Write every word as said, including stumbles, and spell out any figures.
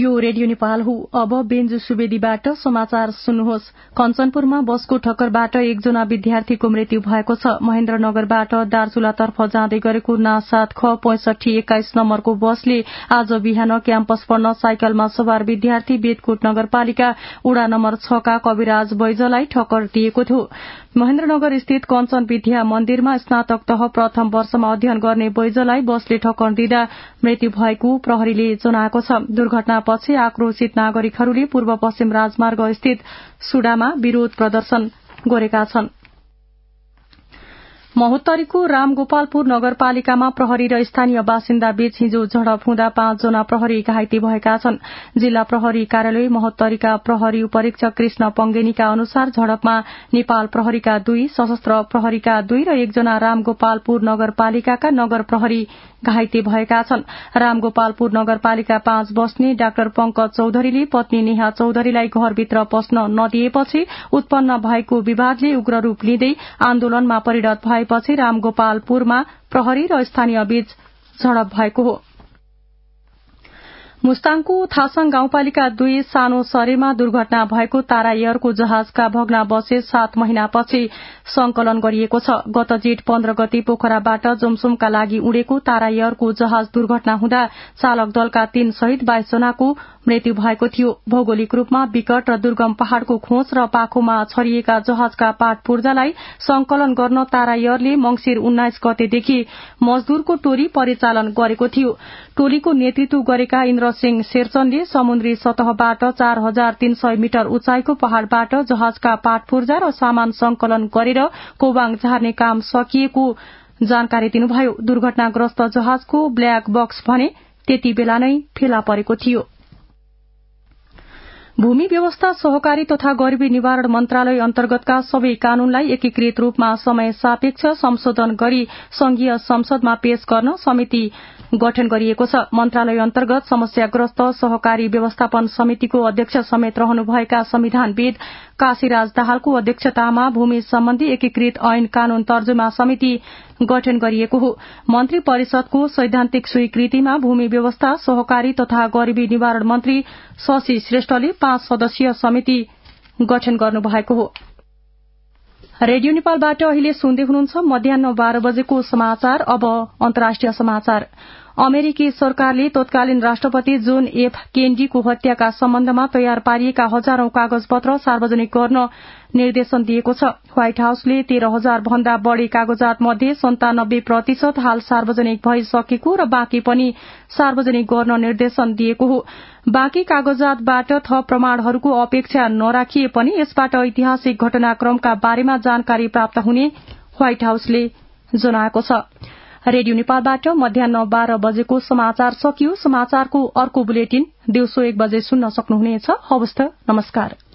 यो रेडियो नेपाल हो। अब बेन्जु सुवेदीबाट समाचार सुन्नुहोस्। कञ्चनपुरमा बसको ठक्करबाट एकजना विद्यार्थीको मृत्यु भएको छ। महेन्द्रनगरबाट दार्चुलातर्फ जाँदै गरेको ना सात ख पैंसठी एक्काइस नम्बरको बसले आज बिहान क्याम्पस पढ्न साइकलमा सवार विद्यार्थी बेदकोट नगरपालिका उडा नम्बर छ का कविराज बैजलाई ठक्कर दिएको थियो। महेन्द्रनगर स्थित कञ्चन विद्या मन्दिरमा स्नातक तह प्रथम वर्षमा अध्ययन गर्ने बैजलाई बसले ठक्कर दिँदा मृत्यु भएको प्रहरीले जनाएको छ। दुर्घटनापछि आक्रोशित नागरिकहरूले पूर्व पश्चिम राजमार्ग स्थित सुडामा विरोध प्रदर्शन गरेका छन्। महोत्तरीको रामगोपालपुर नगरपालिकामा प्रहरी र स्थानीय बासिन्दा बीच हिजो झडप हुँदा पाँचजना प्रहरी घाइते भएका छन्। जिल्ला प्रहरी कार्यालय महोत्तरीका प्रहरी उपरीक्षक कृष्ण पंगेनीका अनुसार झडपमा नेपाल प्रहरीका दुई, सशस्त्र प्रहरीका दुई र एकजना रामगोपालपुर नगरपालिकाका नगर प्रहरी घाइते भएका छन्। रामगोपालपुर नगरपालिका पाँच बस्ने डाक्टर पंकज चौधरीले पत्नी नेहा चौधरीलाई घरभित्र पस्न नदिएपछि उत्पन्न भएको विवादले उग्र रूप लिँदै आन्दोलनमा परिणत भएपछि रामगोपालपुरमा प्रहरी र स्थानीय बीच झडप भएको हो। मुस्ताङको थासाङ गाउँपालिका दुई सानो सरेमा दुर्घटना भएको तारा एयरको जहाजका भग्नावशेष सात महिनापछि संकलन गरिएको छ। गत जेठ पन्ध्र गते पोखराबाट जोमसोमका लागि उडेको तारा एयरको जहाज दुर्घटना हुँदा चालक दलका तीन सहित बाइस जनाको मृत्यु भएको थियो। भौगोलिक रूपमा विकट र दुर्गम पहाड़को खोज र पाखोमा छरिएका जहाजका पाट पूर्जालाई संकलन गर्न तारा एयरले मंगिर उन्नाइस गतेदेखि मजदूरको टोली परिचालन गरेको थियो। टोलीको नेतृत्व गरेका इन्द्र सिंह शेरचनले समुद्री सतहबाट चार हजार तीन सय मिटर उचाइको पहाड़बाट जहाजका पाट पूर्जा र सामान संकलन गरेर कोबाङ झार्ने काम सकिएको जानकारी दिनुभयो। दुर्घटनाग्रस्त जहाजको ब्ल्याक बक्स भने त्यति बेला नै फेला परेको थियो। भूमि व्यवस्था सहकारी तथा गरिबी निवारण मन्त्रालय अन्तर्गतका सबै कानूनलाई एकीकृत रूपमा समय सापेक्ष संशोधन गरी संघीय संसदमा पेश गर्न समिति गठन गरिएको छ। मन्त्रालय अन्तर्गत समस्याग्रस्त सहकारी व्यवस्थापन समितिको अध्यक्ष समेत रहनुभएका संविधानविद काशीराज दाहालको अध्यक्षतामा भूमि सम्बन्धी एकीकृत ऐन कानून तर्जुमा समिति गठन गरिएको हो। मन्त्री परिषदको सैद्धान्तिक स्वीकृतिमा भूमि व्यवस्था सहकारी तथा गरिबी निवारण मन्त्री शशि श्रेष्ठले पाँच सदस्यीय समिति गठन गर्नुभएको हो। रेडियो नेपालबाट अहिले सुन्दै हुनुहुन्छ मध्याह्न बाह्र बजेको समाचार। अब अन्तर्राष्ट्रिय समाचार। अमेरिकी सरकारले तत्कालीन राष्ट्रपति जोन एफ केनेडीको हत्याका सम्बन्धमा तयार पारिएका हजारौं कागजपत्र सार्वजनिक गर्न निर्देशन दिएको छ। व्हाइट हाउसले तेह्र हजार भन्दा बढ़ी कागजात मध्ये सन्तानब्बे प्रतिशत हाल सार्वजनिक भइसकेको र बाँकी पनि सार्वजनिक गर्न निर्देशन दिएको हो। बाँकी कागजातबाट थप प्रमाणहरूको अपेक्षा नराखिए पनि यसबाट ऐतिहासिक घटनाक्रमका बारेमा जानकारी प्राप्त हुने व्हाइट हाउसले जनाएको छ। रेडियो नेपालबाट मध्याह्न बाह्र बजेको समाचार सकियो। समाचारको अर्को बुलेटिन दिउँसो एक बजे सुन्न सक्नुहुनेछ। हवस् त, नमस्कार।